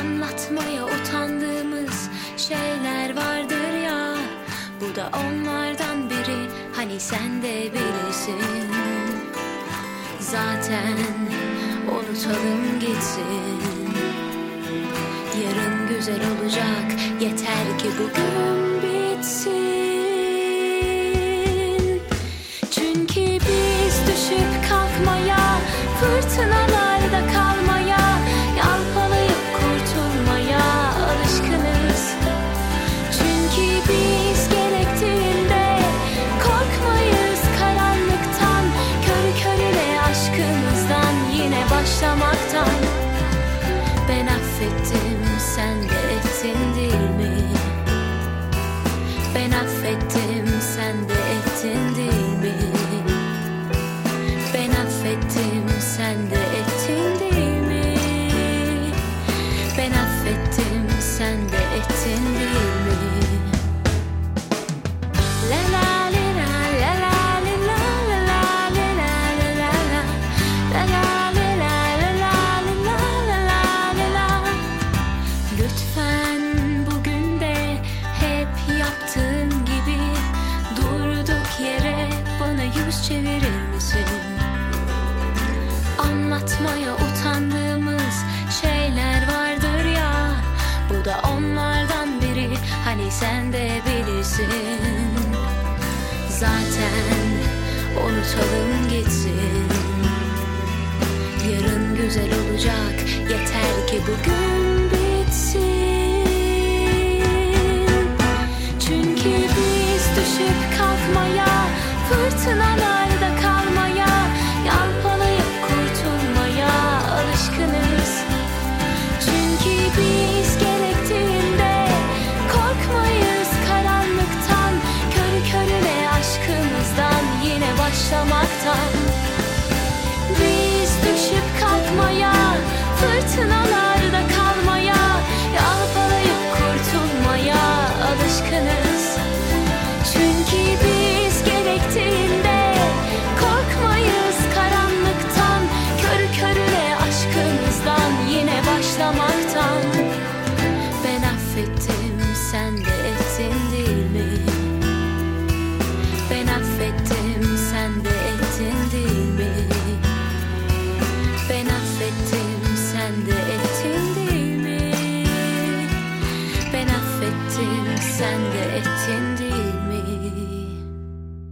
Anlatmaya utandığımız şeyler vardır ya, bu da onlardan biri. Hani sen de bilirsin. Zaten unutalım gitsin. Yarın güzel olacak, yeter ki bugün bitsin. Çünkü biz düşüp kalkmaya, fırtınalarda kalmaya, yalpalayıp kurtulmaya alışkınız. Çünkü biz gerektiğinde korkmayız karanlıktan, körü körüne aşkımızdan, yine başlamaktan. Ben affettim, sen de ettin değil mi? Ben affettim, sen de ettin değil mi? Ben affettim, sen de ettin değil mi? Ben affettim, sen de ettin değil mi? La la la la la la la la la la la la. Lütfen bugün de hep yaptığın gibi durduk yere bana yüz çevirir misin? Anlatmaya utandığımız şeyler vardır ya, bu da onlardan biri. Hani sen de bilirsin. Zaten unutalım gitsin. Yarın güzel olacak, yeter ki bugün bitsin. Çünkü biz düşüp kalkmaya, fırtınalarda kalmaya, yalpalayıp kurtulmaya alışkınız. Çünkü biz gerektiğinde korkmayız karanlıktan, körü körüne aşkımızdan, yine başlamaktan. Biz düşüp kalkmaya, fırtınalarda kalmaya, yalpalayıp kurtulmaya alışkınız. Çünkü biz gerektiğinde korkmayız karanlıktan, körü körüne aşkımızdan, yine başlamaktan. Ben affettim, sen de ettin değil mi? Ben affettim, sen de ettin değil mi? Ben affettim, sen de ettin değil mi? Ben affettim, sen de ettin değil mi?